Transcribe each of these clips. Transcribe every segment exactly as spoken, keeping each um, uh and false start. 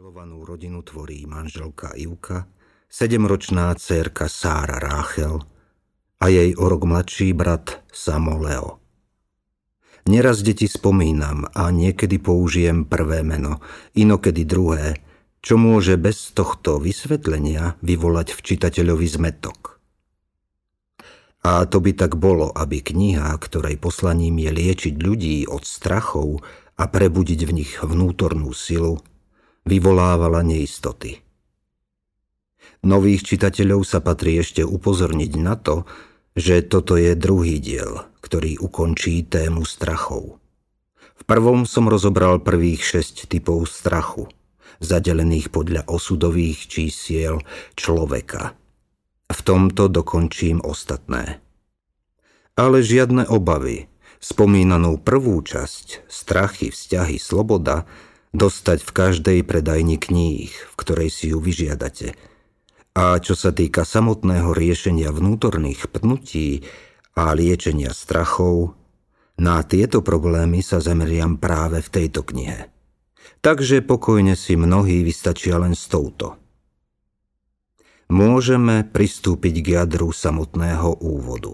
Milovanú rodinu tvorí manželka Ivka, sedemročná dcérka Sára Ráchel a jej o rok mladší brat Samo Leo. Neraz deti spomínam a niekedy použijem prvé meno, inokedy druhé, čo môže bez tohto vysvetlenia vyvolať v čitateľovi zmätok. A to by tak bolo, aby kniha, ktorej poslaním je liečiť ľudí od strachov a prebudiť v nich vnútornú silu, vyvolávala neistoty. Nových čitateľov sa patrí ešte upozorniť na to, že toto je druhý diel, ktorý ukončí tému strachov. V prvom som rozobral prvých šesť typov strachu, zadelených podľa osudových čísiel človeka. V tomto dokončím ostatné. Ale žiadne obavy, spomínanú prvú časť, strachy, vzťahy, sloboda, dostať v každej predajni kníh, v ktorej si ju vyžiadate. A čo sa týka samotného riešenia vnútorných pnutí a liečenia strachov, na tieto problémy sa zameriam práve v tejto knihe. Takže pokojne si mnohí vystačia len s touto. Môžeme pristúpiť k jadru samotného úvodu.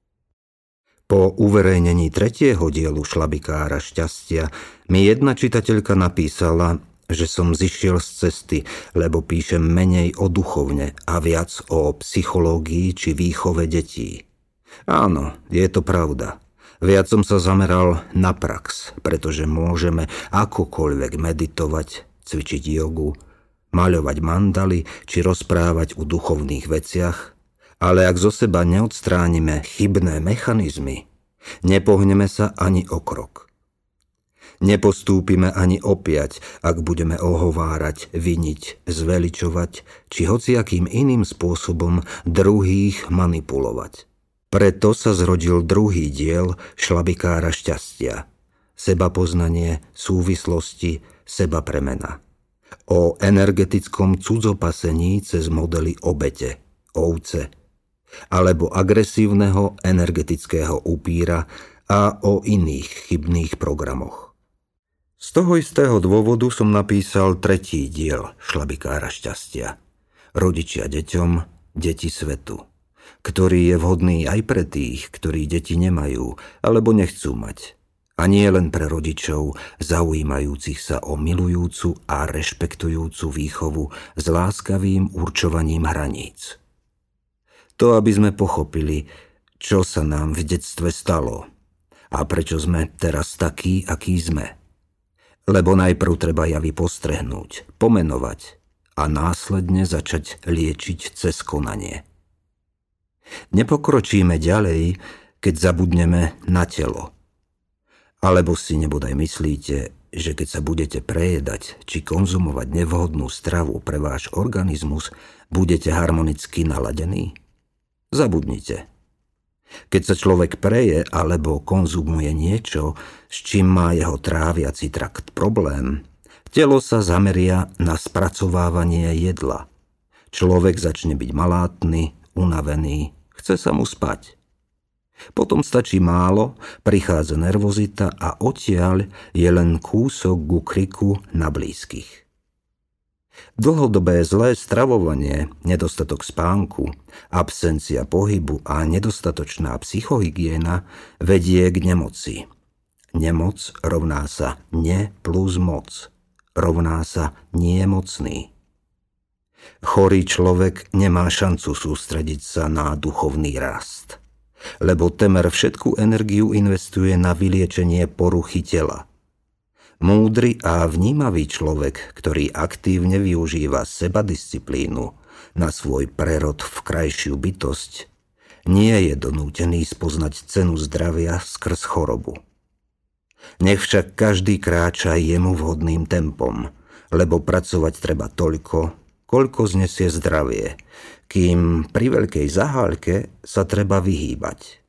Po uverejnení tretieho dielu Šlabikára šťastia mi jedna čitateľka napísala, že som zišiel z cesty, lebo píšem menej o duchovne a viac o psychológii či výchove detí. Áno, je to pravda. Viac som sa zameral na prax, pretože môžeme akokoľvek meditovať, cvičiť jogu, maľovať mandaly či rozprávať o duchovných veciach, ale ak zo seba neodstránime chybné mechanizmy, nepohneme sa ani o krok. Nepostúpime ani opäť, ak budeme ohovárať, viniť, zveličovať či hociakým iným spôsobom druhých manipulovať. Preto sa zrodil druhý diel Šlabikára šťastia. Sebapoznanie, súvislosti, sebapremena. O energetickom cudzopasení cez modely obete, ovce, alebo agresívneho energetického upíra a o iných chybných programoch. Z toho istého dôvodu som napísal tretí diel Šlabikára šťastia. Rodičia deťom, deti svetu, ktorý je vhodný aj pre tých, ktorí deti nemajú alebo nechcú mať. A nie len pre rodičov, zaujímajúcich sa o milujúcu a rešpektujúcu výchovu s láskavým určovaním hraníc. To, aby sme pochopili, čo sa nám v detstve stalo a prečo sme teraz takí, akí sme. Lebo najprv treba javy postrehnúť, pomenovať a následne začať liečiť cez konanie. Nepokročíme ďalej, keď zabudneme na telo. Alebo si nebodaj myslíte, že keď sa budete prejedať či konzumovať nevhodnú stravu pre váš organizmus, budete harmonicky naladení? Zabudnite. Keď sa človek preje alebo konzumuje niečo, s čím má jeho tráviaci trakt problém, telo sa zameria na spracovávanie jedla. Človek začne byť malátny, unavený, chce sa mu spať. Potom stačí málo, prichádza nervozita a odtiaľ je len kúsok ku kriku na blízkych. Dlhodobé zlé stravovanie, nedostatok spánku, absencia pohybu a nedostatočná psychohygiena vedie k nemoci. Nemoc rovná sa ne plus moc, rovná sa niemocný. Chorý človek nemá šancu sústrediť sa na duchovný rast, lebo temer všetku energiu investuje na vyliečenie poruchy tela. Múdry a vnímavý človek, ktorý aktívne využíva sebadisciplínu na svoj prerod v krajšiu bytosť, nie je donútený spoznať cenu zdravia skrz chorobu. Nech však každý kráča jemu vhodným tempom, lebo pracovať treba toľko, koľko znesie zdravie, kým pri veľkej zahálke sa treba vyhýbať.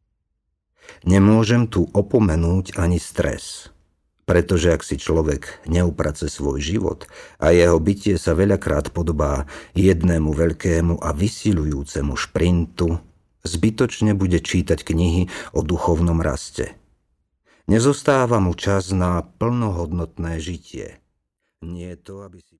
Nemôžem tu opomenúť ani stres, pretože ak si človek neuprace svoj život a jeho bytie sa veľakrát podobá jednému veľkému a vysiľujúcemu šprintu, zbytočne bude čítať knihy o duchovnom raste. Nezostáva mu čas na plnohodnotné žitie. Nie je to, aby si